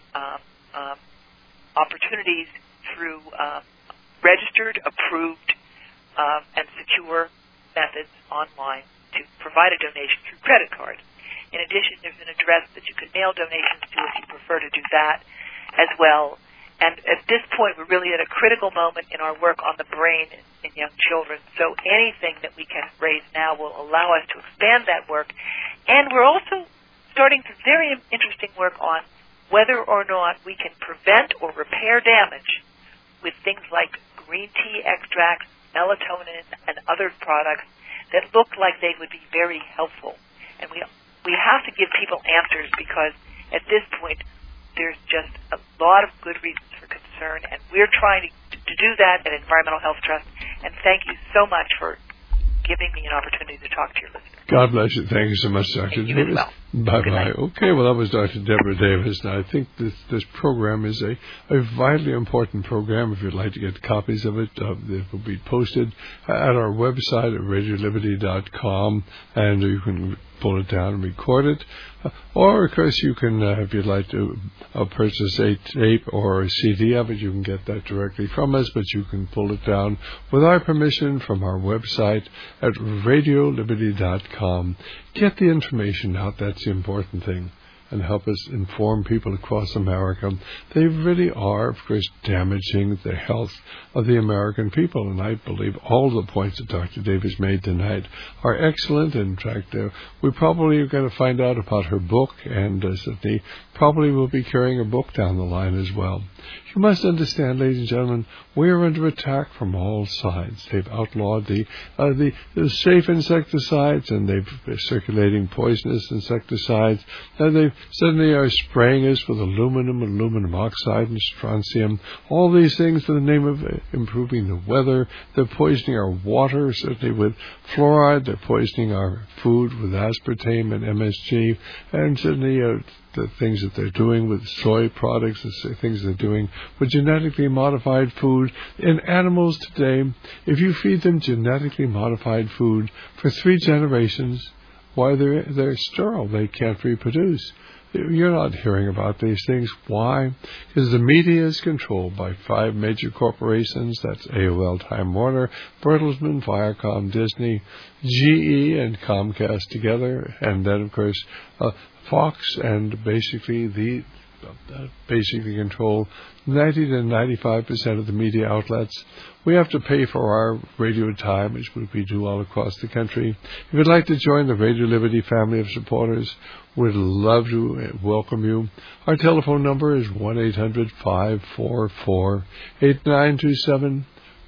opportunities through registered, approved, and secure methods online to provide a donation through credit card. In addition, there's an address that you can mail donations to if you prefer to do that as well. And at this point, we're really at a critical moment in our work on the brain in young children. So anything that we can raise now will allow us to expand that work. And we're also starting some very interesting work on whether or not we can prevent or repair damage with things like green tea extracts, melatonin, and other products that look like they would be very helpful. And we have to give people answers, because at this point there's just a lot of good reasons for concern, and we're trying to do that at Environmental Health Trust. And thank you so much for giving me an opportunity to talk to your listeners. God bless you. Thank you so much, Dr. Thank you Davis. as well. Bye-bye. Okay, well, that was Dr. Deborah Davis. Now, I think this program is a vitally important program. If you'd like to get copies of it, it will be posted at our website at radioliberty.com, and you can pull it down and record it. Or, of course, you can, if you'd like to purchase a tape or a CD of it, you can get that directly from us, but you can pull it down with our permission from our website at radioliberty.com. Get the information out. That's the important thing. And help us inform people across America. They really are, of course, damaging the health of the American people. And I believe all the points that Dr. Davis made tonight are excellent. In fact, we probably are going to find out about her book, and Sydney probably will be carrying a book down the line as well. You must understand, ladies and gentlemen, we are under attack from all sides. They've outlawed the safe insecticides, and they've circulating poisonous insecticides. And they suddenly are spraying us with aluminum oxide, and strontium. All these things in the name of improving the weather. They're poisoning our water, certainly with fluoride. They're poisoning our food with aspartame and MSG. And certainly the things that they're doing with soy products, the things they're doing with genetically modified food. In animals today, if you feed them genetically modified food for 3 generations, why, they're sterile. They can't reproduce. You're not hearing about these things. Why? Because the media is controlled by 5 major corporations. That's AOL, Time Warner, Bertelsmann, Viacom, Disney, GE, and Comcast together. And then, of course, Fox, and basically basically control 90 to 95% of the media outlets. We have to pay for our radio time, which we do all across the country. If you'd like to join the Radio Liberty family of supporters, we'd love to welcome you. Our telephone number is 1-800-544-8927,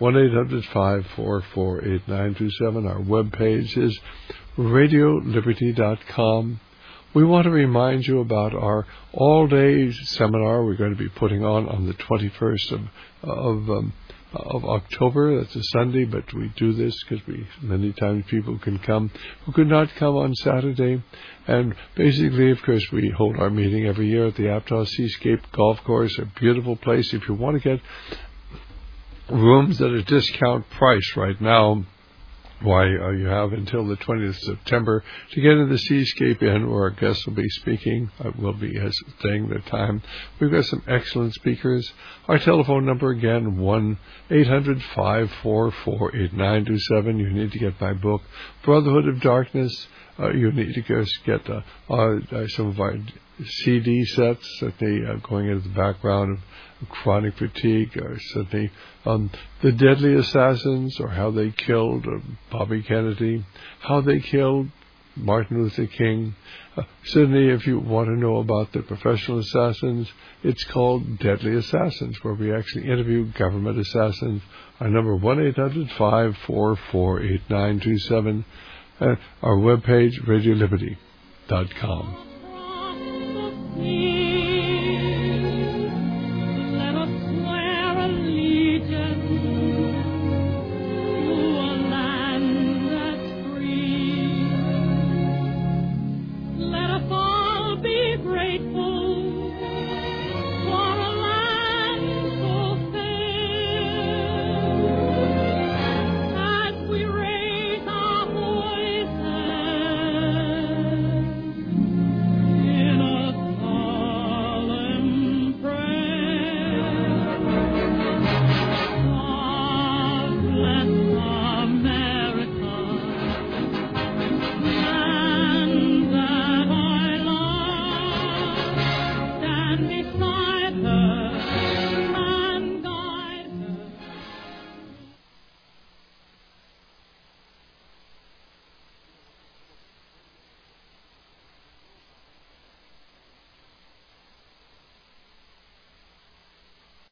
1-800-544-8927. Our webpage is radioliberty.com. We want to remind you about our all-day seminar we're going to be putting on the 21st of October. That's a Sunday, but we do this because many times people can come who could not come on Saturday. And basically, of course, we hold our meeting every year at the Aptos Seascape Golf Course, a beautiful place. If you want to get rooms at a discount price right now, why, you have until the 20th of September to get into the Seascape Inn, where our guests will be speaking. We'll be staying their time. We've got some excellent speakers. Our telephone number again, 1-800-544-8927. You need to get my book, Brotherhood of Darkness. You need to just get some of our CD sets that they going into the background of chronic fatigue, or certainly the Deadly Assassins, or how they killed Bobby Kennedy, how they killed Martin Luther King. Certainly, if you want to know about the professional assassins, it's called Deadly Assassins, where we actually interview government assassins. Our number 1-800-544-8927. Our webpage, radioliberty.com.